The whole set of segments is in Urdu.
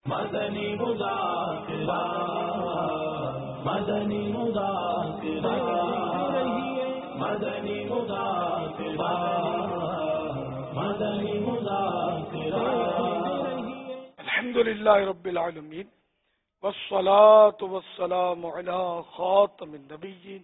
مدنی مذاکرہ مدنی مذاکرہ مدنی مذاکرہ مدنی مذاکرہ الحمد للہ رب العالمین والصلاة والسلام علی خاتم النبیین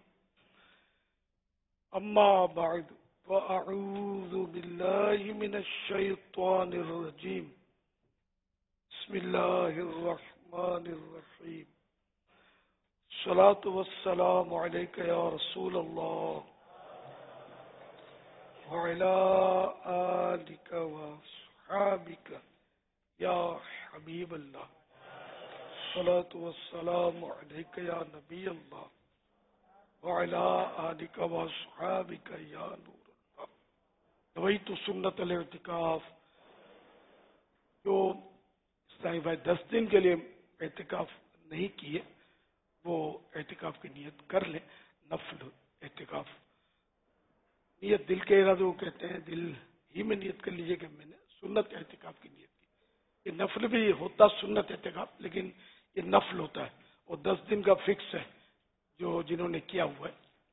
اما بعد فاعوذ باللہ من الشیطان الرجیم بسم اللہ الرحمن الرحیم الصلاة والسلام علیک یا رسول اللہ وعلی آلک وصحابک یا حبیب اللہ الصلاة والسلام علیک یا نبی اللہ وعلی آلک وصحابک یا نور اللہ. نویت سنت الاعتکاف. جو اسلامی بھائی 10 دن کے لیے اعتکاف نہیں کیے وہ اعتکاف کی نیت کر لیں. نفل اعتکاف نیت دل کے ارادے کو کہتے ہیں. دل ہی میں نیت کر لیجئے کہ میں نے سنت اعتکاف کی نیت کی. یہ نفل بھی ہوتا سنت اعتکاف لیکن یہ نفل ہوتا ہے اور 10 دن کا فکس ہے جو جنہوں نے کیا ہوا ہے.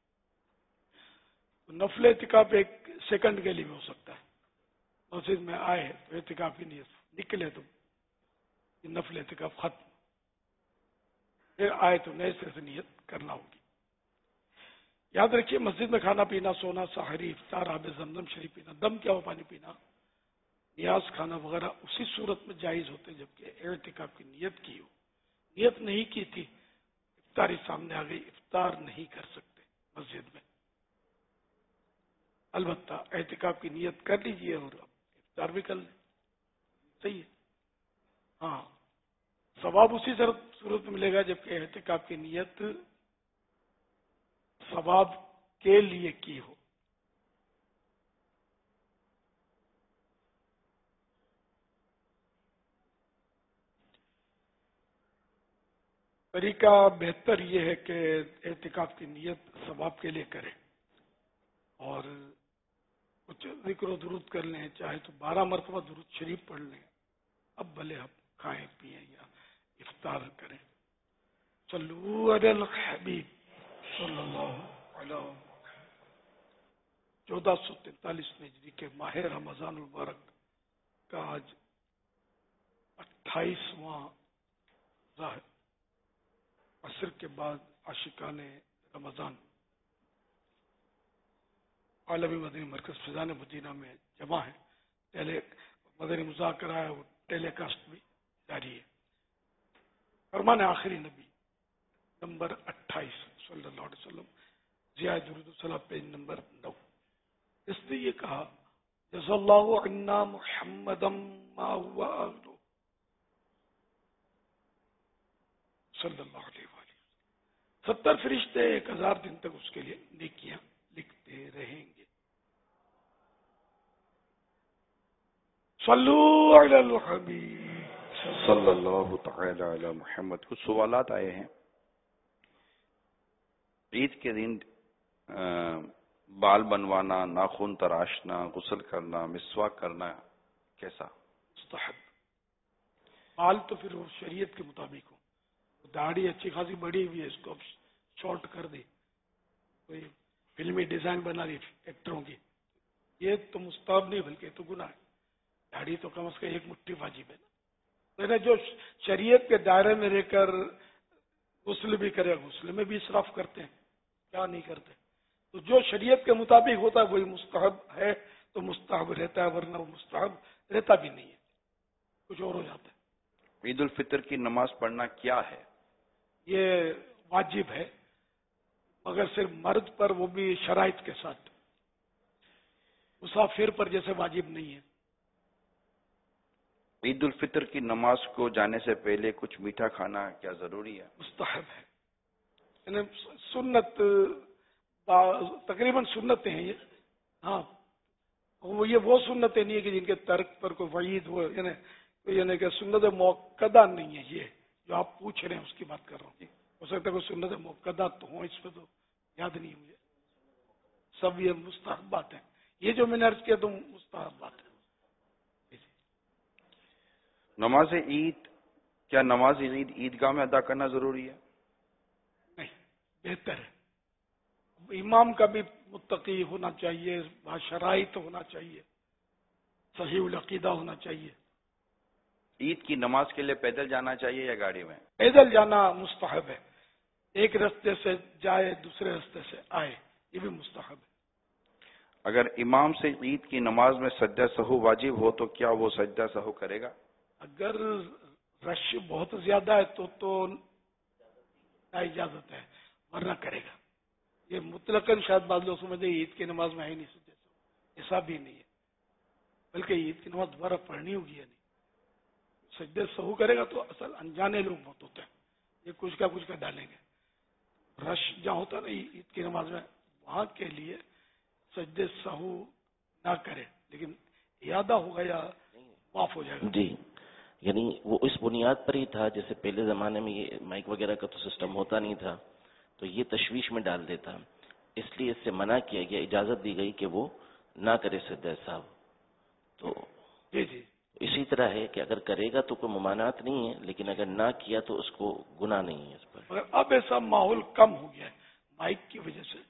نفل اعتکاف 1 سیکنڈ کے لیے بھی ہو سکتا ہے. مسجد میں آئے تو اعتکاف کی نیت نکلے تو نفل اعتکاف ختم. پھر آئے تو نئے سرے سے نیت کرنا ہوگی. یاد رکھیے مسجد میں کھانا پینا سونا سحری افطار آب زمزم شریف پینا دم کیا ہو پانی پینا نیاز کھانا وغیرہ اسی صورت میں جائز ہوتے جبکہ اعتکاف کی نیت کی ہو. نیت نہیں کی تھی افطاری سامنے آ گئی افطار نہیں کر سکتے مسجد میں. البتہ اعتکاف کی نیت کر لیجئے اور افطار بھی کر لیں. صحیح ہے. ہاں ثواب اسی صورت میں ملے گا جبکہ اعتکاف کی نیت ثواب کے لیے کی ہو. طریقہ بہتر یہ ہے کہ اعتکاف کی نیت ثواب کے لیے کریں اور کچھ ذکر و درود کر لیں. چاہے تو 12 مرتبہ درود شریف پڑھ لیں. اب بھلے آپ کھائیں پیئیں یا افطار کریں. صلو علی الحبیب صلی اللہ علیہ وسلم. 1443 ہجری کے ماہ رمضان المبارک کا آج 28واں ظاہر عصر کے بعد عاشقان رمضان عالمی مدنی مرکز فیضان مدینہ میں جمع ہیں. مدنی مذاکرہ ہے وہ ٹیلی کاسٹ بھی جاری ہے. فرمان آخری نبی نمبر 28 صلی اللہ علیہ وسلم ضیاء درود الصلاۃ پیج نمبر 9. اس نے یہ کہا جزا اللہ عنا محمدا ما هو اهله صلی اللہ علیہ وآلہ. 70 فرشتے 1000 دن تک اس کے لیے نیکیاں لکھتے رہیں گے. صلو علی الحبیب صلی اللہ تعالی علی محمد. کچھ سوالات آئے ہیں. عید کے دن بال بنوانا ناخن تراشنا غسل کرنا مسواک کرنا کیسا؟ مستحب. بال تو پھر وہ شریعت کے مطابق ہو. داڑھی اچھی خاصی بڑی ہوئی ہے اس کو اب شارٹ کر دی کوئی فلمی ڈیزائن بنا دی ایکٹروں کی یہ تو مستحب نہیں بلکہ تو گناہ ہے. داڑھی تو کم از کم 1 مٹھی واجب ہے نا. جو شریعت کے دائرے میں رہ کر غسل بھی کرے غسل میں بھی اسراف کرتے ہیں کیا نہیں کرتے. تو جو شریعت کے مطابق ہوتا ہے وہی مستحب ہے تو مستحب رہتا ہے ورنہ وہ مستحب رہتا بھی نہیں ہے کچھ اور ہو جاتا ہے. عید الفطر کی نماز پڑھنا کیا ہے؟ یہ واجب ہے مگر صرف مرد پر وہ بھی شرائط کے ساتھ. مسافر پر جیسے واجب نہیں ہے. عید الفطر کی نماز کو جانے سے پہلے کچھ میٹھا کھانا کیا ضروری ہے؟ مستحب ہے. یعنی سنت تقریباً سنتیں ہیں یہ. ہاں یہ وہ سنتیں نہیں ہے کہ جن کے ترک پر کوئی وعید ہو. یعنی کہ سنت موقدہ نہیں ہے یہ جو آپ پوچھ رہے ہیں اس کی بات کر رہا ہوں. ہو سکتا ہے کوئی سنت موقدہ تو ہوں اس پہ تو یاد نہیں مجھے. سب یہ مستحب بات ہے. یہ جو میں نے عرض کیا تو مستحب بات ہے. نماز عید کیا نماز عید عیدگاہ میں ادا کرنا ضروری ہے؟ نہیں، بہتر ہے۔ امام کا بھی متقی ہونا چاہیے، شرائط ہونا چاہیے، صحیح العقیدہ ہونا چاہیے۔ عید کی نماز کے لیے پیدل جانا چاہیے یا گاڑی میں؟ پیدل جانا مستحب ہے، ایک راستے سے جائے دوسرے راستے سے آئے، یہ بھی مستحب ہے۔ اگر امام سے عید کی نماز میں سجدہ سہو واجب ہو تو کیا وہ سجدہ سہو کرے گا؟ اگر رش بہت زیادہ ہے تو اجازت ہے، ورنہ کرے گا۔ یہ مطلقاً شاید بعض لوگ سمجھتے ہیں عید کی نماز میں ہی نہیں سجدہ سہو، ایسا بھی نہیں ہے، بلکہ عید کی نماز دوبارہ پڑھنی ہوگی ہے نہیں، سجدے سہو کرے گا تو اصل انجانے لوگ بہت ہوتے ہیں، یہ کچھ کا ڈالیں گے۔ رش جہاں ہوتا ہے نا عید کی نماز میں، وہاں کے لیے سجدے سہو نہ کرے، لیکن اعادہ ہوگا یا معاف ہو جائے گا۔ جی، یعنی وہ اس بنیاد پر ہی تھا، جیسے پہلے زمانے میں یہ مائک وغیرہ کا تو سسٹم ہوتا نہیں تھا، تو یہ تشویش میں ڈال دیتا، اس لیے اس سے منع کیا گیا، اجازت دی گئی کہ وہ نہ کرے سجدہ صاحب۔ تو جی اسی طرح ہے کہ اگر کرے گا تو کوئی ممانعت نہیں ہے، لیکن اگر نہ کیا تو اس کو گناہ نہیں ہے اس پر۔ مگر اب ایسا ماحول کم ہو گیا ہے مائک کی وجہ سے،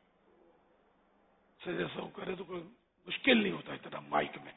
سجدہ سہو کرے تو کوئی مشکل نہیں ہوتا اتنا مائک میں۔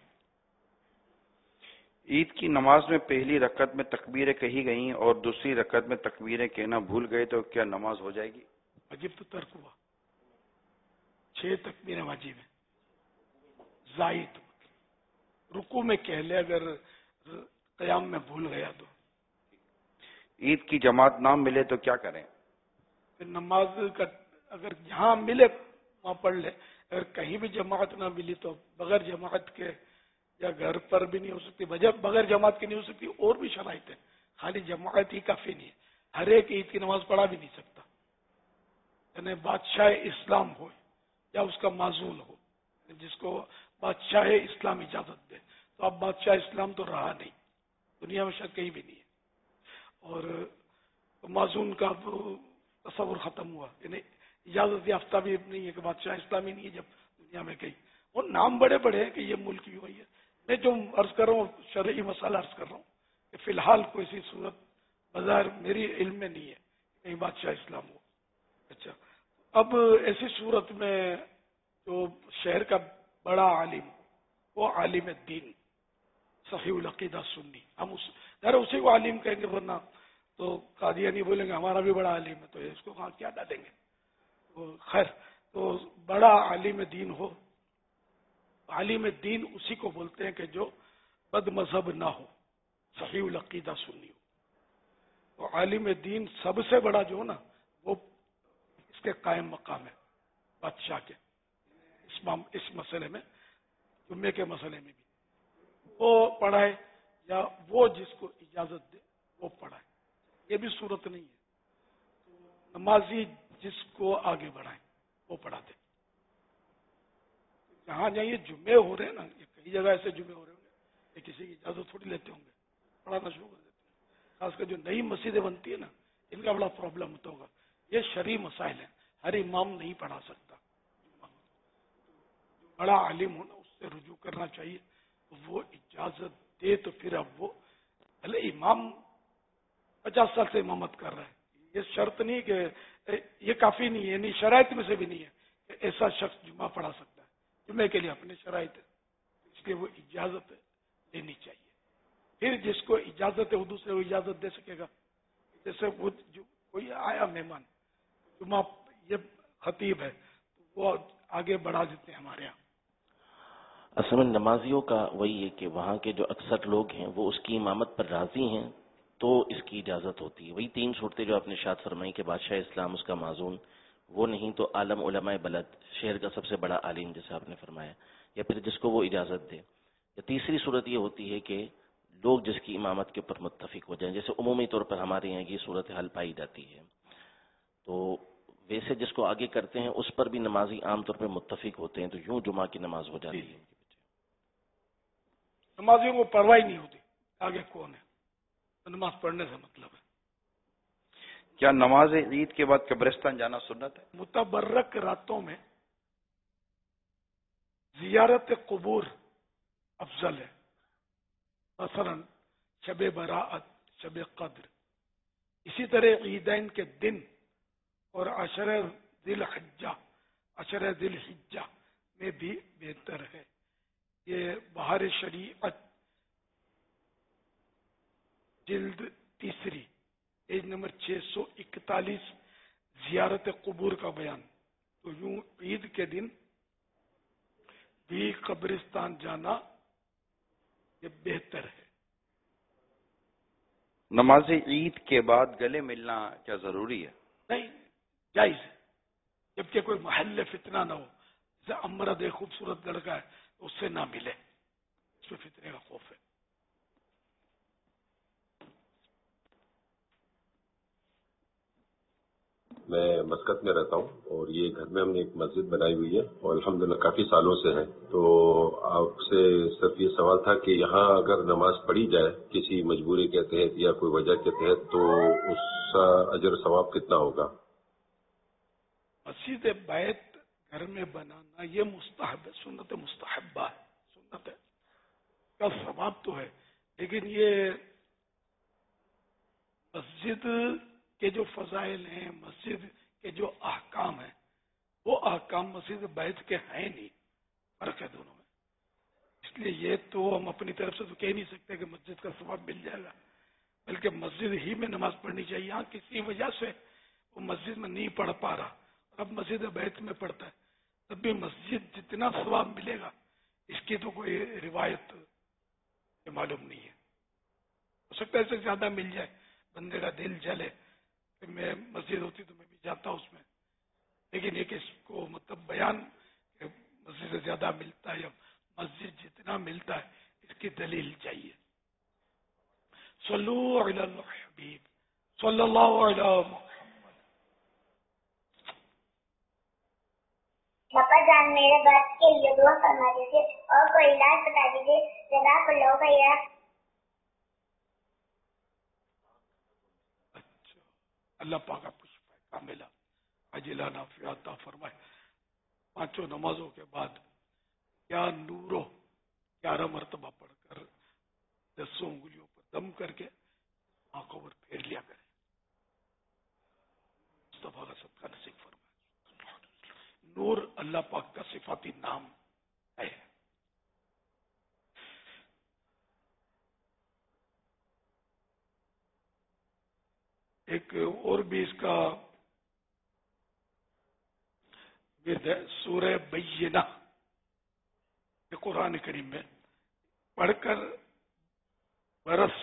عید کی نماز میں پہلی رکعت میں تکبیریں کہی گئیں اور دوسری رکعت میں تکبیریں کہنا بھول گئے تو کیا نماز ہو جائے گی؟ واجب تو ترک ہوا، 6 تکبیریں واجب ہیں، زائد رکوع میں کہہ لے، اگر قیام میں بھول گیا تو۔ عید کی جماعت نہ ملے تو کیا کریں؟ پھر نماز کا اگر جہاں ملے وہاں پڑھ لے، اگر کہیں بھی جماعت نہ ملی تو بغیر جماعت کے، یا گھر پر بھی نہیں ہو سکتی، بغیر جماعت کے نہیں ہو سکتی، اور بھی شرائط ہے، خالی جماعت ہی کافی نہیں ہے، ہر ایک عید کی نماز پڑھا بھی نہیں سکتا، یعنی بادشاہ اسلام ہو یا اس کا معزول ہو، جس کو بادشاہ اسلام اجازت دے، تو اب بادشاہ اسلام تو رہا نہیں دنیا میں، شاید کہیں بھی نہیں ہے، اور معزول کا تصور ختم ہوا، یعنی اجازت یافتہ بھی نہیں ہے کہ بادشاہ اسلامی نہیں ہے جب دنیا میں کہیں، اور نام بڑے بڑے ہیں کہ یہ ملک کی ہوئی ہے۔ میں جو عرض کر رہا ہوں شرعی مسئلہ عرض کر رہا ہوں کہ فی الحال کوئی سی صورت بظاہر میری علم میں نہیں ہے کہیں بادشاہ اسلام ہو۔ اچھا، اب ایسی صورت میں جو شہر کا بڑا عالم وہ عالم دین صحیح العقیدہ سنی، ہم اسی کو عالم کہیں گے، ورنہ تو قادیانی بولیں گے ہمارا بھی بڑا عالم ہے، تو اس کو کیا ڈالیں گے؟ خیر، تو بڑا عالم دین ہو، عالم دین اسی کو بولتے ہیں کہ جو بد مذہب نہ ہو، صحیح العقیدہ سنی ہو، تو عالم دین سب سے بڑا جو ہو نا وہ اس کے قائم مقام ہے بادشاہ کے، اس مسئلے میں، جمعے کے مسئلے میں بھی وہ پڑھائے یا وہ جس کو اجازت دے وہ پڑھائے، یہ بھی صورت نہیں ہے، نمازی جس کو آگے بڑھائے وہ پڑھاتے۔ جہاں جہاں یہ جمعے ہو رہے ہیں نا، یہ کئی جگہ ایسے جمعے ہو رہے ہوں گے، یہ کسی کی اجازت تھوڑی لیتے ہوں گے، پڑھانا شروع کر دیتے ہیں، خاص کر جو نئی مسجدیں بنتی ہے نا، ان کا بڑا پرابلم ہوتا ہوگا، یہ شرعی مسائل ہیں، ہر امام نہیں پڑھا سکتا، بڑا عالم ہونا اس سے رجوع کرنا چاہیے، وہ اجازت دے تو پھر اب وہ بھلے امام 50 سال سے امامت کر رہا ہے، یہ شرط نہیں کہ یہ کافی نہیں ہے، یعنی شرائط میں سے بھی نہیں ہے کہ ایسا شخص جمعہ پڑھا سکتا ہے، جمعے کے لیے اپنے شرائط ہے، اس لیے وہ اجازت دینی چاہیے، پھر جس کو اجازت ہے وہ دوسرے کو اجازت دے سکے گا، جیسے وہ کوئی آیا مہمان، جمعہ یہ خطیب ہے تو وہ آگے بڑھا دیتے ہیں ہمارے یہاں۔ اصل میں نمازیوں کا وہی ہے کہ وہاں کے جو اکثر لوگ ہیں وہ اس کی امامت پر راضی ہیں تو اس کی اجازت ہوتی ہے، وہی 3 صورتیں جو آپ نے ارشاد فرمائی کہ بادشاہ اسلام اس کا معزون، وہ نہیں تو عالم علماء بلد، شہر کا سب سے بڑا عالم جیسے آپ نے فرمایا، یا پھر جس کو وہ اجازت دے، یا تیسری صورت یہ ہوتی ہے کہ لوگ جس کی امامت کے اوپر متفق ہو جائیں، جیسے عمومی طور پر ہمارے یہاں یہ صورت حل پائی جاتی ہے، تو ویسے جس کو آگے کرتے ہیں اس پر بھی نمازی عام طور پہ متفق ہوتے ہیں، تو یوں جمعہ کی نماز ہو جاتی ہے۔ نمازیوں کو پرواہ نہیں ہوتی آگے کون ہے، تو نماز پڑھنے سے مطلب ہے۔ کیا نماز عید کے بعد قبرستان جانا سنت ہے؟ متبرک راتوں میں زیارت قبور افضل ہے، مثلا شب برات، شب قدر. اسی طرح عیدین کے دن اور عشر ذی الحجہ میں بھی بہتر ہے. یہ بہار شریعت جلد 3 پیج نمبر 641 زیارت قبور کا بیان. تو یوں عید کے دن بھی قبرستان جانا یہ بہتر ہے. نماز عید کے بعد گلے ملنا کیا ضروری ہے؟ نہیں، جائز ہے، جبکہ کوئی محل فتنہ نہ ہو. جیسے امرد ایک خوبصورت لڑکا ہے تو اس سے نہ ملے، اس میں فتنے کا خوف ہے. میں مسقط میں رہتا ہوں اور یہ گھر میں ہم نے ایک مسجد بنائی ہوئی ہے اور الحمدللہ کافی سالوں سے ہے. تو آپ سے صرف یہ سوال تھا کہ یہاں اگر نماز پڑھی جائے کسی مجبوری کے تحت یا کوئی وجہ کے تحت تو اس کا اجر ثواب کتنا ہوگا؟ مسجد بیت گھر میں بنانا یہ مستحب ہے، سنت مستحبہ ہے، سنت ہے کا ثواب تو ہے. لیکن یہ مسجد کے جو فضائل ہیں، مسجد کے جو احکام ہیں، وہ احکام مسجد بیت کے ہیں نہیں، فرق ہے دونوں میں. اس لیے یہ تو ہم اپنی طرف سے تو کہہ نہیں سکتے کہ مسجد کا ثواب مل جائے گا، بلکہ مسجد ہی میں نماز پڑھنی چاہیے. یہاں کسی وجہ سے وہ مسجد میں نہیں پڑھ پا رہا، اب مسجد بیت میں پڑھتا ہے، تب بھی مسجد جتنا ثواب ملے گا اس کی تو کوئی روایت معلوم نہیں ہے. ہو سکتا ہے اس سے زیادہ مل جائے، بندے کا دل جلے کہ میں مسجد ہوتی تو میں بھی جاتا اس میں. لیکن یہ کہ اس کو مطلب بیان کہ مسجد سے زیادہ ملتا ہے یا مسجد جتنا ملتا ہے اس کی دلیل چاہیے. صلو علی الحبیب صلی اللہ علیہ وسلم. باپا جان میرے بات کے لیے دعا فرما دیجیے اور کوئی علاج بتا دیجیے. جزاک اللہ خیرا. اچھا، اللہ پاک آپ کو شفا کاملہ عاجلہ نافعہ عطا فرمائے. 5 نمازوں کے بعد یا نورو 11 مرتبہ پڑھ کر 10 انگلیوں پر دم کر کے آنکھوں پر پھیر لیا کریں. مصطفیٰ کا صدقہ نصیب فرمائے. نور اللہ پاک کا صفاتی نام ہے. ایک اور بھی اس کا ورد ہے، سورہ بینہ قرآن کریم میں پڑھ کر برس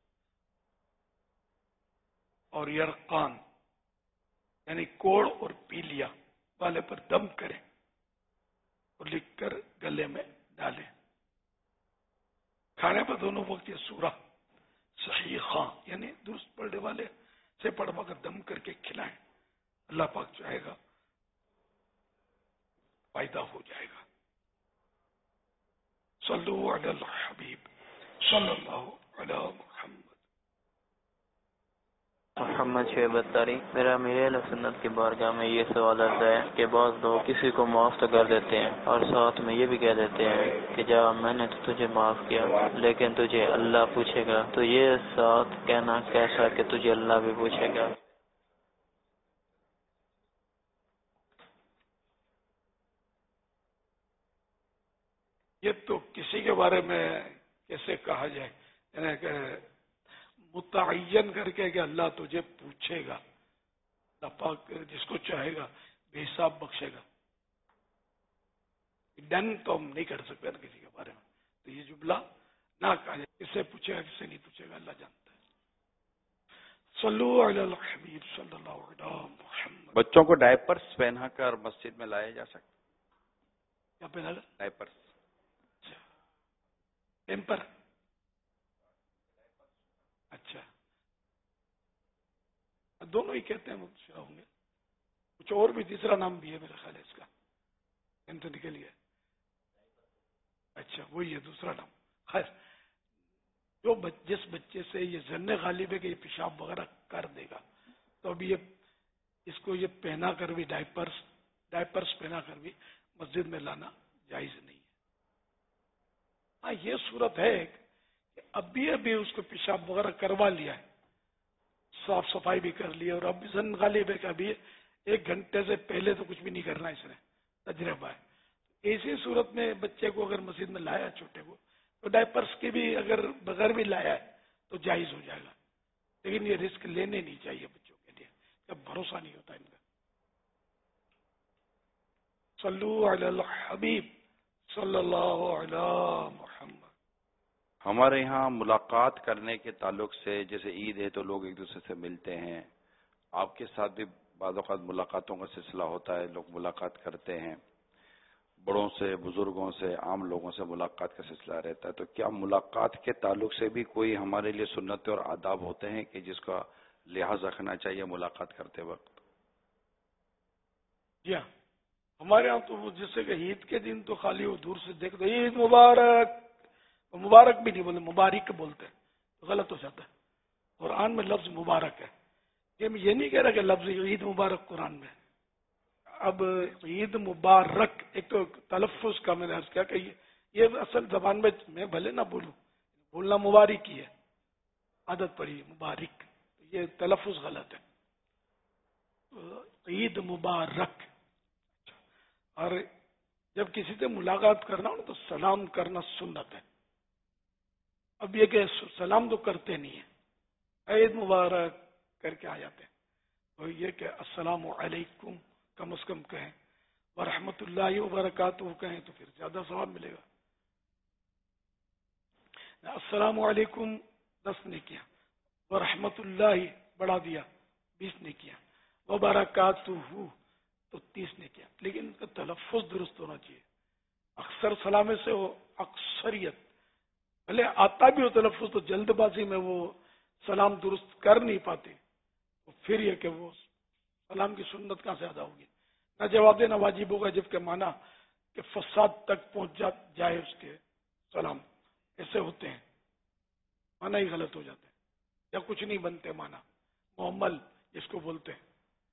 اور یرقان یعنی کوڑ اور پیلیا والے پر دم کریں اور لکھ کر گلے میں ڈالیں. کھانے پر دونوں وقت یہ سورہ صحیح خاں یعنی درست پڑھنے والے سے پڑھوا کر دم کر کے کھلائیں. اللہ پاک چاہے گا فائدہ ہو جائے گا. صلو علی الحبیب صلی اللہ علی محمد. محمد شعیب اتاری. میرا امیر اہل سنت کی بارگاہ میں یہ سوال آتا ہے کہ بعض لوگ کسی کو معاف تو کر دیتے ہیں اور ساتھ میں یہ بھی کہہ دیتے ہیں کہ جا میں نے تو تجھے معاف کیا لیکن تجھے اللہ پوچھے گا. تو یہ ساتھ کہنا کیسا کہ تجھے اللہ بھی پوچھے گا؟ یہ تو کسی کے بارے میں کیسے کہا جائے، یعنی کہ متعین کر کے کہ اللہ تجھے پوچھے گا. اللہ پاک جس کو چاہے گا بے حساب بخشے گا. ڈن تو ہم نہیں کر سکتے نا کسی کے بارے میں، تو یہ جملہ نہ کہا جائے. کس سے پوچھے گا کس سے نہیں پوچھے گا اللہ جانتا ہے. صلو علی الحبیب صلی اللہ علیہ محمد. بچوں کو ڈائپرس پہنا کر مسجد میں لایا جا سکتا؟ کیا پہنا گا؟ ڈائپرس. ٹیمپر. اچھا، دونوں ہی کہتے ہیں مبشرہ ہوں گے. کچھ اور بھی تیسرا نام بھی ہے میرا خیال ہے اس کا، تو نکل گیا. اچھا وہی ہے دوسرا نام. خیر، جو جس بچے سے یہ ظن غالب ہے کہ یہ پیشاب وغیرہ کر دے گا تو اب یہ اس کو یہ پہنا کر بھی ڈائپرس پہنا کر بھی مسجد میں لانا جائز نہیں ہے. ہاں یہ صورت ہے کہ ابھی اس کو پیشاب وغیرہ کروا لیا ہے صاف صفائی بھی کر لی اور اب زن غالب ہے کہ ابھی 1 گھنٹے سے پہلے تو کچھ بھی نہیں کرنا اس نے، تجربہ ہے. ایسی صورت میں بچے کو اگر مسجد میں لایا چھوٹے کو تو ڈائپرس کی بھی اگر بغیر بھی لایا ہے تو جائز ہو جائے گا، لیکن یہ رسک لینے نہیں چاہیے بچوں کے لیے، جب بھروسہ نہیں ہوتا ان کا. صلو علی الحبیب صلی اللہ علی محمد. ہمارے یہاں ملاقات کرنے کے تعلق سے جیسے عید ہے تو لوگ ایک دوسرے سے ملتے ہیں، آپ کے ساتھ بھی بعض اوقات ملاقاتوں کا سلسلہ ہوتا ہے، لوگ ملاقات کرتے ہیں، بڑوں سے، بزرگوں سے، عام لوگوں سے ملاقات کا سلسلہ رہتا ہے، تو کیا ملاقات کے تعلق سے بھی کوئی ہمارے لیے سنت اور آداب ہوتے ہیں کہ جس کا لحاظ رکھنا چاہیے ملاقات کرتے وقت؟ جی ہاں، ہمارے ہاں تو جیسے کہ عید کے دن تو خالی وہ دور سے دیکھ دو عید مبارک، مبارک بھی نہیں بولتے، مبارک بولتے ہیں تو غلط ہو جاتا ہے. قرآن میں لفظ مبارک ہے، یہ نہیں کہہ رہا کہ لفظ عید مبارک قرآن میں. اب عید مبارک ایک تو تلفظ کا میں نے عرض کیا کہ یہ اصل زبان میں بھلے نہ بولنا مبارک ہی ہے، عادت پڑی مبارک، یہ تلفظ غلط ہے. عید مبارک. اور جب کسی سے ملاقات کرنا ہو تو سلام کرنا سنت ہے. اب یہ کہ سلام تو کرتے نہیں ہیں، عید مبارک کر کے آ جاتے ہیں. اور یہ کہ السلام علیکم کم از کم کہیں، ورحمۃ اللہ وبرکاتہ کہیں تو پھر زیادہ ثواب ملے گا. السلام علیکم 10 نے کیا، ورحمۃ اللہ بڑھا دیا 20 نے کیا، وبرکاتہ تو 30 نے کیا، لیکن ان کا تلفظ درست ہونا چاہیے. اکثر سلامے سے ہو، اکثریت بھلے آتا بھی ہو تلفظ تو جلد بازی میں وہ سلام درست کر نہیں پاتے، تو پھر یہ کہ وہ سلام کی سنت کہاں سے ادا ہوگی. نہ جواب دینا واجب ہوگا جبکہ مانا کہ فساد تک پہنچ جائے اس کے سلام، ایسے ہوتے ہیں مانا ہی غلط ہو جاتے ہیں یا کچھ نہیں بنتے مانا، محمل جس کو بولتے ہیں.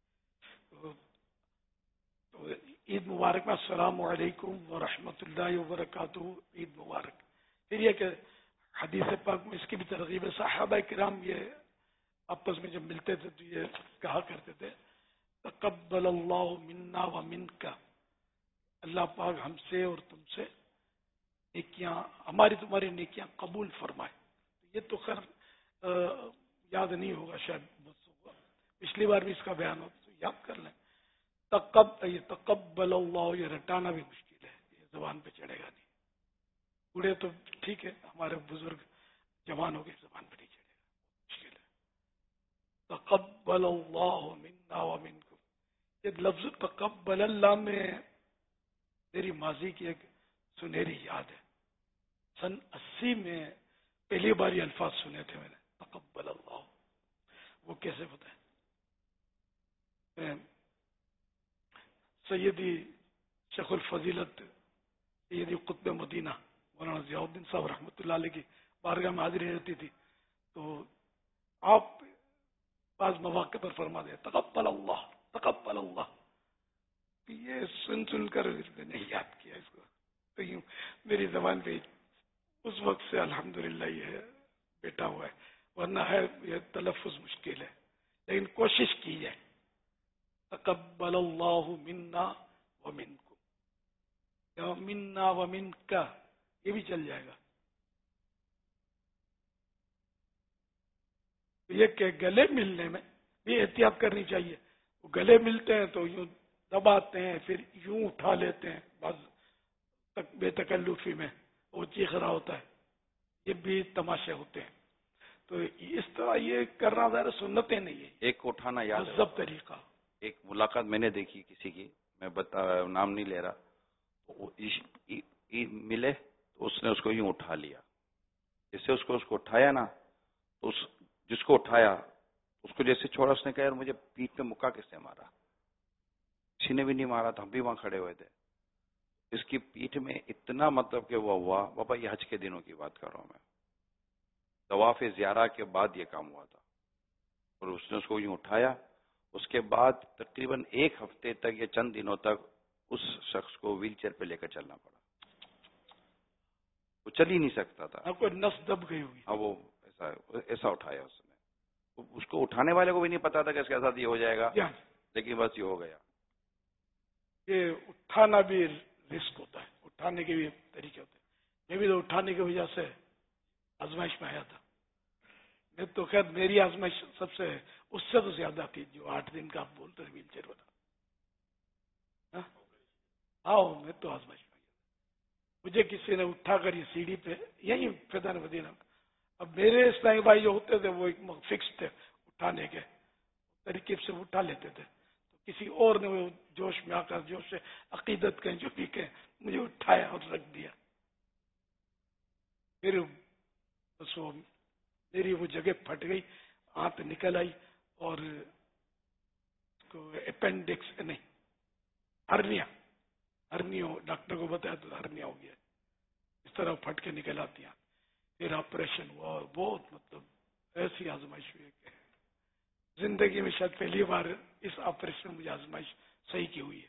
تو عید مبارک میں السلام علیکم ورحمۃ اللہ وبرکاتہ، عید مبارک. پھر یہ کہ حدیث پاک میں اس کی بھی ترغیب ہے. صحابہ کرام یہ آپس میں جب ملتے تھے تو یہ کہا کرتے تھے تقبل اللہ منا ومنک، اللہ پاک ہم سے اور تم سے نیکیاں، ہماری تمہاری نیکیاں قبول فرمائے. یہ تو خیر یاد نہیں ہوگا شاید، پچھلی بار بھی اس کا بیان ہو تو یاد کر لیں. یہ تقبل اللہ یہ رٹانا بھی مشکل ہے، یہ زبان پہ چڑھے گا نہیں. بوڑھے تو ٹھیک ہے، ہمارے بزرگ جوان ہو گئے، زبان پہ نہیں چڑھے گا، مشکل ہے. تقبل اللہ منا ومنکم، یہ لفظ تقبل اللہ میں میری ماضی کی ایک سنہری یاد ہے. سن 80 میں پہلی بار یہ الفاظ سنے تھے میں نے، تقبل اللہ. وہ کیسے پتہ ہے؟ سیدی شیخ الفضیلت سیدی قطب مدینہ مولانا ضیاء الدین صاحب رحمۃ اللہ علیہ کی بارگاہ میں حاضری رہتی تھی، تو آپ بعض مواقع پر فرما دے تقبل اللہ تقبل اللہ. یہ سن کر میں نے یاد کیا اس کو، تو یوں میری زبان پہ اس وقت سے الحمدللہ یہ بیٹا ہوا ہے، ورنہ ہے یہ تلفظ مشکل ہے، لیکن کوشش کی جائے. تقبل اللہ منا ومنکم یا منا ومنک، یہ بھی چل جائے گا. یہ کہ گلے ملنے میں بھی احتیاط کرنی چاہیے. وہ گلے ملتے ہیں تو یوں دباتے ہیں، پھر یوں اٹھا لیتے ہیں، بعض بے تکلفی میں وہ چیخ رہا ہوتا ہے، یہ بھی تماشے ہوتے ہیں. تو اس طرح یہ کرنا ظاہر سنتیں نہیں ہے، ایک اٹھانا یاد ہے، مذہب طریقہ. ایک ملاقات میں نے دیکھی کسی کی، میں نام نہیں لے رہا، ملے تو اس نے اس کو یوں اٹھا لیا، جس سے اس کو اٹھایا نا، جس کو اٹھایا اس کو جیسے چھوڑا، اس نے کہا یار مجھے پیٹ پہ مکہ کس نے مارا، کسی نے بھی نہیں مارا تھا، ہم بھی وہاں کھڑے ہوئے تھے. اس کی پیٹھ میں اتنا مطلب کہ وہ ہوا، بابا یہ حج کے دنوں کی بات کر رہا ہوں میں، طواف زیارہ کے بعد یہ کام ہوا تھا، اور اس نے اس کو یوں اٹھایا. اس کے بعد تقریباً 1 ہفتے تک یا چند دنوں تک اس شخص کو ویل چیئر پہ لے کر چلنا پڑا، وہ چل ہی نہیں سکتا تھا. کوئی نس دب گئی ہوئی. وہ ایسا اٹھایا اس نے. اس کو اٹھانے والے کو بھی نہیں پتا تھا کہ اس کے ساتھ یہ ہو جائے گا، جی ہاں، لیکن بس یہ ہو گیا. یہ اٹھانا بھی رسک ہوتا ہے، اٹھانے کے بھی طریقے ہوتے ہیں. میں بھی تو اٹھانے کی وجہ سے آزمائش میں آیا تھا. میں تو خیر میری آزمائش سب سے اس سے تو زیادہ تھی جو 8 دن کا آپ بولتے ہیں ویل چیئر والا. ہاں میں تو آزمائش میں آیا. مجھے کسی نے اٹھا کر یہ سیڑھی پہ یہی فیضان مدینہ، اب میرے اسلامی بھائی جو ہوتے تھے وہ ایک فکس تھے اٹھانے کے طریقے سے اٹھا لیتے تھے. تو کسی اور نے وہ جوش میں آ کر جوش سے عقیدت کہیں جو بھی کہیں مجھے اٹھایا اور رکھ دیا. پھر بس وہ میری وہ جگہ پھٹ گئی، آنت نکل آئی اور اپینڈکس نہیں ہرنیا ڈاکٹر کو بتایا تو ہرنیا ہو گیا. اس طرح پھٹ کے نکل آتی ہیں. پھر آپریشن ہوا اور بہت مطلب ایسی آزمائش ہوئی کہ زندگی میں شاید پہلی بار اس آپریشن میں مجھے آزمائش صحیح کی ہوئی ہے.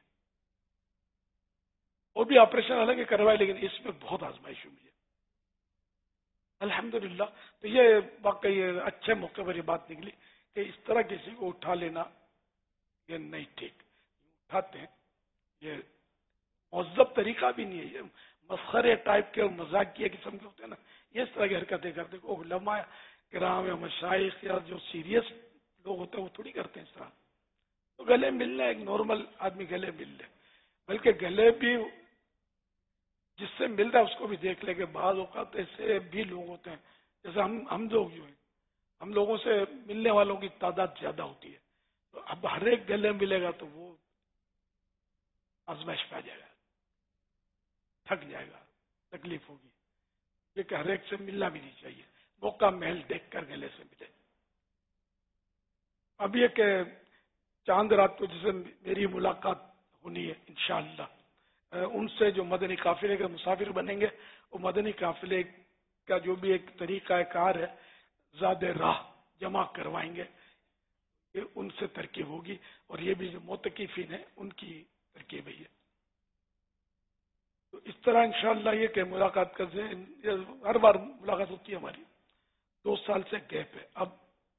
اور بھی آپریشن حالانکہ کروائے لیکن اس میں بہت آزمائش ہوئی مجھے الحمدللہ. تو یہ واقعی اچھے موقع پر یہ بات نکلی کہ اس طرح کسی کو اٹھا لینا یہ نہیں ٹھیک. اٹھاتے ہیں یہ مہذب طریقہ بھی نہیں ہے، یہ مسخرے ٹائپ کے اور مذاقیہ قسم کے ہوتے ہیں نا، یہ اس طرح کی حرکتیں کرتے ہیں. علماء کرام یا مشائخ یا جو سیریس لوگ ہوتے ہیں وہ تھوڑی کرتے ہیں اس طرح. تو گلے ملنا ایک نارمل آدمی گلے مل لے، بلکہ گلے بھی جس سے مل رہا ہے اس کو بھی دیکھ لے کہ بعض اوقات ایسے بھی لوگ ہوتے ہیں جیسے ہم لوگ جو ہیں، ہم لوگوں سے ملنے والوں کی تعداد زیادہ ہوتی ہے. تو اب ہر ایک گلے ملے گا تو وہ آزمائش پہ آ جائے گا، تھک جائے گا، تکلیف ہوگی. یہ کہ ہر ایک سے ملنا بھی نہیں چاہیے، موقع محل دیکھ کر گلے سے ملے. اب یہ کہ چاند رات کو جسے میری ملاقات ہونی ہے انشاءاللہ، ان سے جو مدنی قافلے کے مسافر بنیں گے وہ مدنی قافلے کا جو بھی ایک طریقہ کار ہے زاد راہ جمع کروائیں گے، یہ ان سے ترکیب ہوگی. اور یہ بھی جو معتکفین ہیں ان کی ترکیب ہے. تو اس طرح انشاءاللہ یہ کہ ملاقات کا ہر بار ملاقات ہوتی ہے ہماری، 2 سال سے گیپ ہے. اب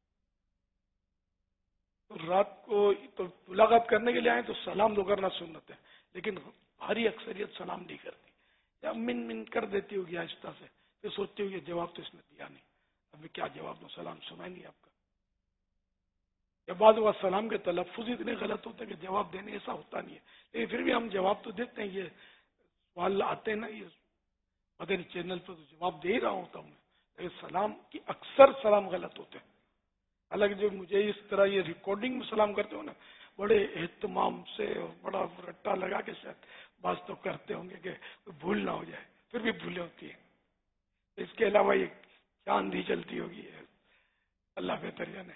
تو رات کو تو ملاقات کرنے کے لیے آئے تو سلام دو کرنا سنت ہے، لیکن بھاری اکثریت سلام نہیں کرتی یا من کر دیتی ہوگی آہستہ سے. پھر سوچتی ہوگی جواب تو اس نے دیا نہیں، اب میں کیا جواب دوں، سلام سنا ہی نہیں آپ کا. یا بعض اوقات سلام کے تلفظ اتنے غلط ہوتے ہیں کہ جواب دینے ایسا ہوتا نہیں ہے، لیکن پھر بھی ہم جواب تو دیتے ہیں. یہ سوال آتے ہیں نا یہ مدنی چینل پہ تو جواب دے ہی رہا ہوتا ہوں میں، لیکن سلام کی اکثر سلام غلط ہوتے ہیں. حالانکہ جو مجھے اس طرح یہ ریکارڈنگ میں سلام کرتے ہو نا بڑے اہتمام سے اور بڑا رٹا لگا کے شاید بعض تو کرتے ہوں گے کہ بھول نہ ہو جائے، پھر بھی بھولیں ہوتی ہے. اس کے علاوہ یہ چاند ہی چلتی ہوگی، اللہ بہتر جانے.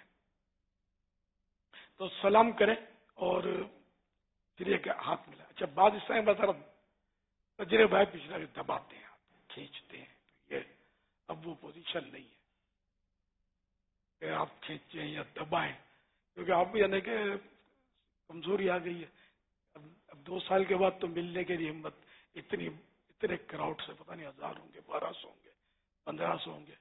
تو سلام کریں اور پھر یہ کہ ہاتھ ملا. اچھا بعض اس طرح بتا رہا تجرے بھائی پچھلا کے دباتے ہیں، ہاتھ کھینچتے ہیں، تو یہ اب وہ پوزیشن نہیں ہے کہ آپ کھینچیں یا دبائیں، کیونکہ آپ یعنی کہ کمزوری آ گئی ہے. اب 2 سال کے بعد تو ملنے کے لیے ہمت اتنے کراؤڈ سے پتہ نہیں 1000 ہوں گے، 1200 ہوں گے، 1500 ہوں گے،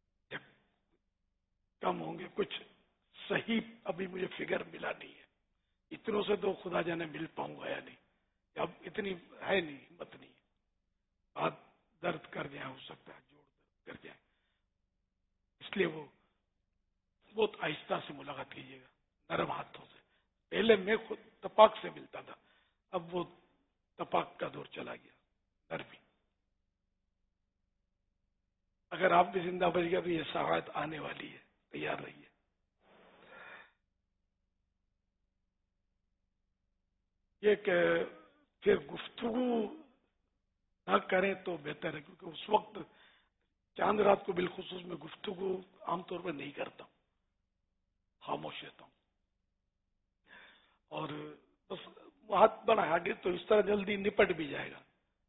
کم ہوں گے، کچھ صحیح ابھی مجھے فگر ملا نہیں ہے. اتنوں سے تو خدا جانے مل پاؤں گا یا نہیں، اب اتنی ہے نہیں، ہمت نہیں ہے. ہاتھ درد کر جائیں، ہو سکتا ہے جوڑ درد کر جائیں، اس لیے وہ بہت آہستہ سے ملاقات کیجیے گا، نرم ہاتھوں سے. پہلے میں خود تپاک سے ملتا تھا، اب وہ تپاک کا دور چلا گیا، نرمی. اگر آپ بھی زندہ بچ گئے تو یہ سعادت آنے والی ہے، تیار رہیے. یہ کہ پھر گفتگو نہ کریں تو بہتر ہے، کیونکہ اس وقت چاند رات کو بالخصوص میں گفتگو عام طور پر نہیں کرتا ہوں، خاموش رہتا ہوں. اور بس ہاتھ بڑھا آگے تو اس طرح جلدی نپٹ بھی جائے گا.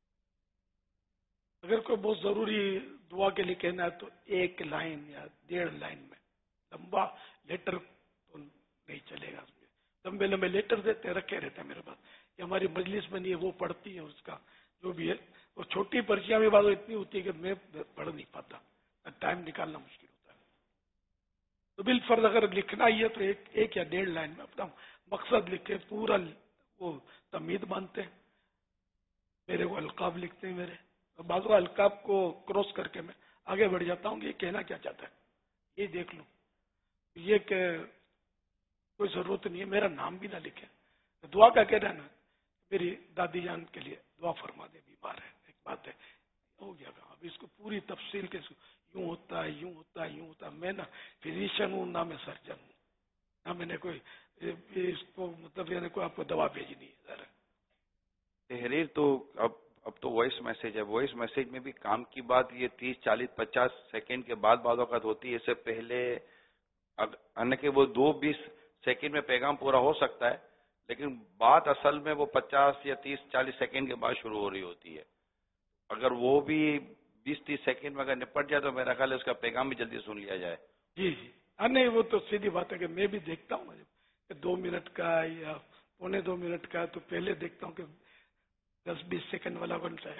اگر کوئی بہت ضروری دعا کے لیے کہنا ہے تو 1 لائن یا 1.5 لائن میں، لمبا لیٹر تو نہیں چلے گا. لمبے لمبے لیٹر دیتے رکھے رہتے ہیں میرے پاس، یہ ہماری مجلس میں نہیں ہے، وہ پڑھتی ہے اس کا جو بھی ہے. اور چھوٹی پرچیاں بھی بعض اتنی ہوتی ہے کہ میں پڑھ نہیں پاتا، ٹائم نکالنا مشکل ہوتا ہے. تو بالفرض اگر لکھنا ہی ہے تو ایک یا 1.5 لائن میں اپنا مقصد لکھے، پورا وہ تمہید باندھتے ہیں، میرے کو القاب لکھتے ہیں میرے، بعض القاب کو کراس کر کے میں آگے بڑھ جاتا ہوں کہ یہ کہنا کیا چاہتا ہے، یہ دیکھ لوں، یہ کہ کوئی ضرورت نہیں ہے میرا نام بھی نہ لکھے، دعا کا کہنا نا میری دادی جان کے لیے دعا فرما دے، بیمار ہے، ایک بات ہے، ہو گیا اب اس کو پوری تفصیل کے یوں ہوتا ہے یوں ہوتا ہے یوں ہوتا ہے. میں نہ فزیشین ہوں نہ میں سرجن ہوں، نہ میں نے کوئی اس کو مطلب یعنی کوئی آپ کو دوا بھیجنی ہے. ذرا تحریر تو اب تو وائس میسج ہے، وائس میسج میں بھی کام کی بات یہ 30 40 50 سیکنڈ کے بعد بعض اوقات ہوتی ہے، اس سے پہلے کہ وہ 2-20 سیکنڈ میں پیغام پورا ہو سکتا ہے، لیکن بات اصل میں وہ 50 یا 30 40 سیکنڈ کے بعد شروع ہو رہی ہوتی ہے. اگر وہ بھی 20-30 سیکنڈ میں اگر نپٹ جائے تو میرا خیال ہے اس کا پیغام بھی جلدی سن لیا جائے. جی جی نہیں وہ تو سیدھی بات ہے کہ میں بھی دیکھتا ہوں کہ 2 منٹ کا یا 1.25 منٹ کا، تو پہلے دیکھتا ہوں کہ 10-20 سیکنڈ والا بن جائے.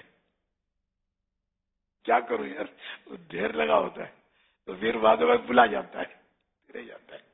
کیا کروں یار، دیر لگا ہوتا ہے تو پھر بعد میں بلا جاتا ہے، رہ جاتا ہے.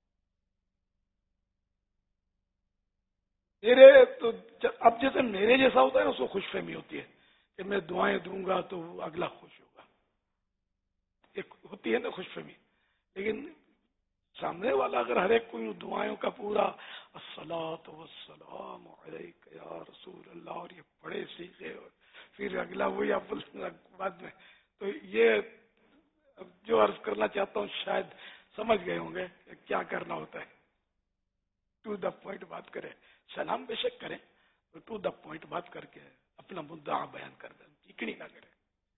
میرے تو اب جیسے میرے جیسا ہوتا ہے نا اس کو خوش فہمی ہوتی ہے کہ میں دعائیں دوں گا تو اگلا خوش ہوگا، ایک ہوتی ہے نا خوش فہمی. لیکن سامنے والا اگر ہر ایک کو دعائوں کا پورا الصلاۃ والسلام علیک یا رسول اللہ اور یہ پڑھے سیکھے اور پھر اگلا وہی آپ بعد میں، تو یہ جو عرض کرنا چاہتا ہوں شاید سمجھ گئے ہوں گے کہ کیا کرنا ہوتا ہے. ٹو دا پوائنٹ بات کریں، سلام بے شک کریں تو ٹو دا پوائنٹ بات کر کے اپنا مدعا بیان کر دیں، چیکڑی نہ کریں.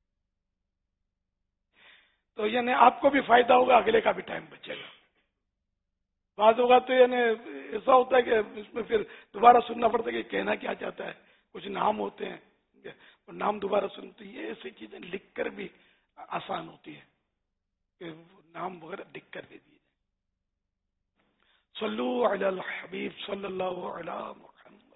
تو یعنی آپ کو بھی فائدہ ہوگا، اگلے کا بھی ٹائم بچے گا. بعض ہوگا تو یعنی ایسا ہوتا ہے کہ اس میں پھر دوبارہ سننا پڑتا ہے کہ کہنا کیا چاہتا ہے. کچھ نام ہوتے ہیں اور نام دوبارہ سنتے، یہ ایسی چیزیں لکھ کر بھی آسان ہوتی ہے کہ نام وغیرہ لکھ کر دے دیجیے. صلو علی الحبیب صلی اللہ علی محمد.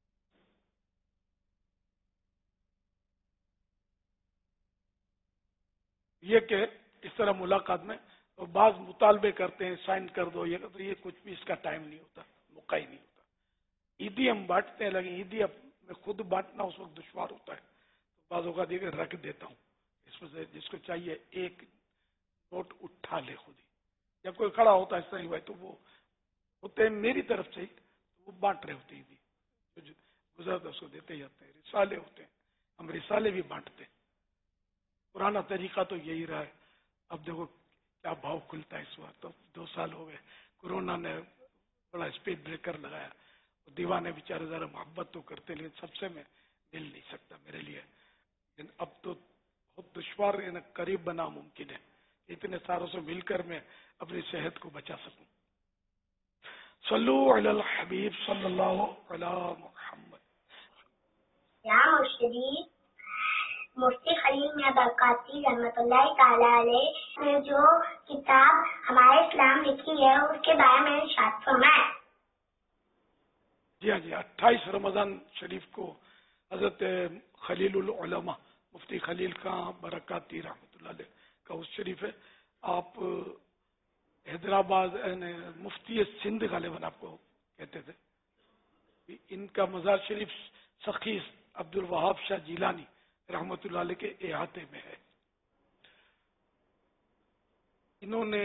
یہ کہ اس طرح ملاقات میں بعض مطالبے کرتے ہیں سائن کر دو، یہ تو یہ کچھ بھی اس کا ٹائم نہیں ہوتا، موقع ہی نہیں ہوتا. عیدی ہم بانٹتے ہیں، لیکن عیدی اب میں خود بانٹنا اس وقت دشوار ہوتا ہے. تو بعض اوقات یہ رکھ دیتا ہوں، اس میں سے جس کو چاہیے ایک نوٹ اٹھا لے خود ہی، یا کوئی کھڑا ہوتا ہے اس طرح بھائی تو وہ ہوتے ہیں میری طرف سے ہی، وہ بانٹ رہے ہوتے ہیں، جو گزرتا اس کو دیتے جاتے ہیں. رسالے ہوتے ہیں، ہم رسالے بھی بانٹتے ہیں. پرانا طریقہ تو یہی رہا ہے. اب دیکھو کیا بھاؤ کھلتا ہے اس وقت. تو 2 سال ہو گئے، کورونا نے بڑا اسپیڈ بریکر لگایا. دیوانے بیچارے ذرا محبت تو کرتے لیکن سب سے میں مل نہیں سکتا میرے لیے. لیکن اب تو بہت دشوار ہے، قریب بنا ممکن ہے، اتنے ساروں سے مل کر میں اپنی صحت کو بچا سکوں. صلو علی الحبیب صلی اللہ علی محمد. یا مرشدی مفتی خلیل میاں برکاتی رحمۃ اللہ تعالی علیہ نے جو کتاب ہمارے اسلام لکھی ہے اس کے بارے میں ارشاد فرمائے. جی ہاں جی 28 رمضان شریف کو حضرت خلیل العلماء مفتی خلیل خان برکاتی رحمۃ اللہ علیہ کا اس شریف ہے. آپ حیدرآباد مفتی سندھ غالباً آپ کو کہتے تھے. ان کا مزار شریف سخی عبد الوہاب شاہ جیلانی رحمۃ اللہ علیہ کے احاطے میں ہے. انہوں نے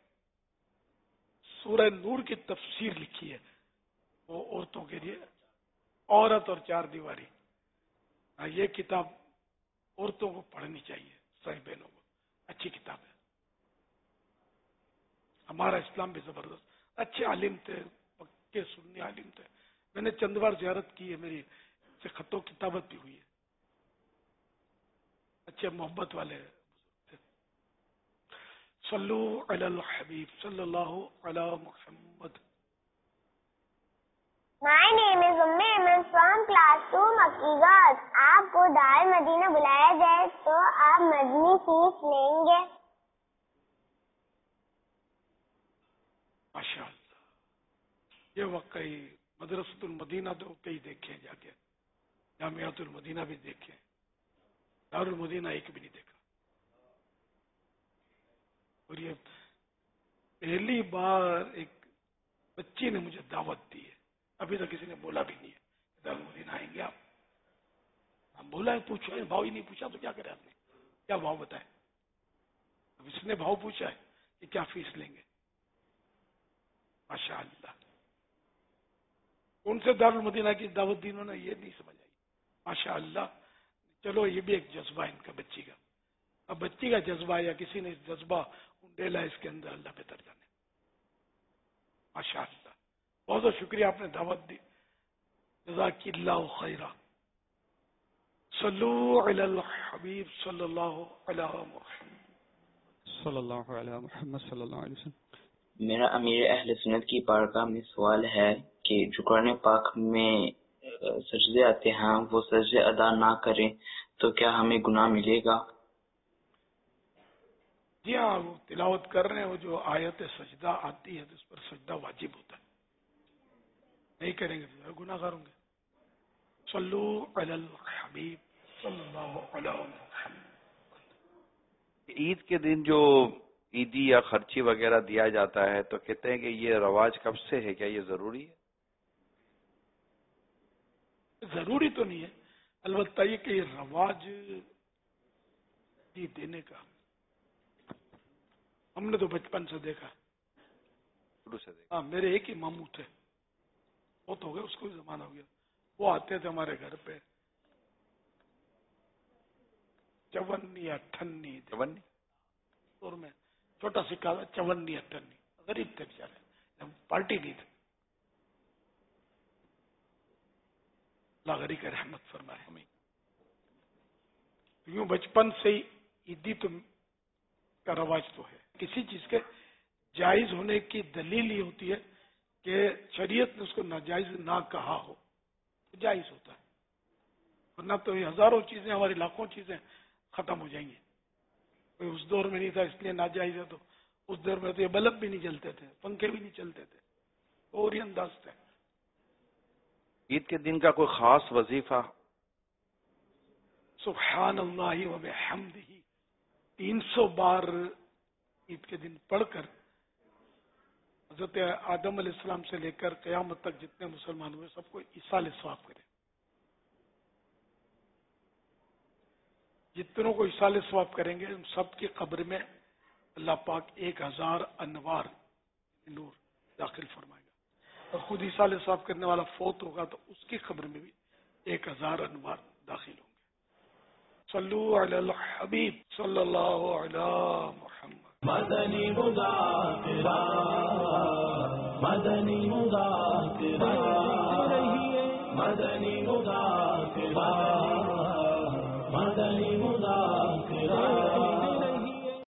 سورہ نور کی تفسیر لکھی ہے، وہ عورتوں کے لیے، عورت اور 4 دیواری. یہ کتاب عورتوں کو پڑھنی چاہیے، صحیح بہنوں کو، اچھی کتاب ہے. ہمارا اسلام بھی زبردست، اچھے عالم تھے، پکے سنی عالم تھے. میں نے چند بار زیارت کی ہے، میری سے خط و کتابت بھی ہوئی ہے. اچھے محبت والے تھے. صلو علی الحبیب صلی اللہ علی محمد. My name is Ummi Aman from class 2 Makkigat. آپ کو دار مدینہ بلایا جائے تو آپ مدنی فیس لیں گے؟ ماشاء اللہ، یہ واقعی مدرسۃ المدینہ تو کئی دیکھیں جا کے، جامعۃ المدینہ بھی دیکھیں، دار المدینہ ایک بھی نہیں دیکھا. اور یہ پہلی بار ایک بچی نے مجھے دعوت دی ہے، ابھی تک کسی نے بولا بھی نہیں ہے دارالمدینہ آئیں گے آپ. ہم بولا ہے پوچھو، بھاؤ ہی نہیں پوچھا تو کیا کرے آپ نے، کیا بھاؤ بتائے. اب اس نے بھاؤ پوچھا ہے کہ کیا فیس لیں گے. ماشاء اللہ، کون سے دارالمدینہ کی دعوت دی انہوں نے یہ نہیں سمجھ آئی. ماشاء اللہ. چلو یہ بھی ایک جذبہ ہے ان کا بچی کا. اب بچی کا جذبہ یا کسی نے جذبہ ڈیلا اس کے اندر، اللہ بہتر جانے. ماشاء اللہ، بہت بہت شکریہ آپ نے دعوت دی. جزاک اللہ خیرہ. صلو علی الحبیب صلی اللہ علیہ محمد صلی اللہ علیہ محمد صلی اللہ علیہ وسلم. میرا امیر اہل سنت کی بارگاہ میں سوال ہے کہ جو قرآن پاک میں سجدے آتے ہیں وہ سجدے ادا نہ کریں تو کیا ہمیں گناہ ملے گا؟ جی ہاں، وہ تلاوت کر رہے ہیں، وہ جو آیت سجدہ آتی ہے تو اس پر سجدہ واجب ہوتا ہے، نہیں کریں گے تو گناہ گار ہوں گے. صلو علی الحبیب صلی اللہ علیہ وسلم. عید کے دن جو عیدی یا خرچی وغیرہ دیا جاتا ہے تو کہتے ہیں کہ یہ رواج کب سے ہے، کیا یہ ضروری ہے؟ ضروری تو نہیں ہے، البتہ یہ کہ یہ رواج دینے کا ہم نے تو بچپن سے دیکھا، شروع سے دیکھا. ہاں، میرے ایک ہی ماموں تھے، بہت ہو گئے، اس کو بھی زمانہ ہو گیا. وہ آتے تھے ہمارے گھر پہ، چونی اٹھنی دور میں چھوٹا سکا تھا، چونی اٹھنی، غریب تھے بیچارے، پارٹی نہیں تھی. اللہ غری کا رحمت فرمائے ہمیں. یوں بچپن سے ہی عیدی تو کا رواج تو ہے. کسی چیز کے جائز ہونے کی دلیل یہ ہوتی ہے کہ شریعت نے اس کو ناجائز نہ کہا ہو، تو جائز ہوتا ہے. ورنہ تو یہ ہزاروں چیزیں، ہماری لاکھوں چیزیں ختم ہو جائیں گی. اس دور میں نہیں تھا اس لیے ناجائز ہے، تو اس دور میں تو یہ بلب بھی نہیں جلتے تھے، پنکھے بھی نہیں چلتے تھے، اور ہی انداز تھے. عید کے دن کا کوئی خاص وظیفہ؟ سبحان اللہ و بحمدہ 300 بار عید کے دن پڑھ کر حضرت آدم علیہ السلام سے لے کر قیامت تک جتنے مسلمان ہوئے سب کو ایصال ثواب کرے. جتنوں کو ایصال ثواب کریں گے ان سب کی قبر میں اللہ پاک 1000 انوار نور داخل فرمائے گا. اور خود ایصال ثواب کرنے والا فوت ہوگا تو اس کی قبر میں بھی 1000 انوار داخل ہوں گے. صلو علی الحبیب صلی اللہ علی محمد. مدنی مذاکرہ، مدنی مذاکرہ، مدنی مذاکرہ، مدنی مذاکرہ.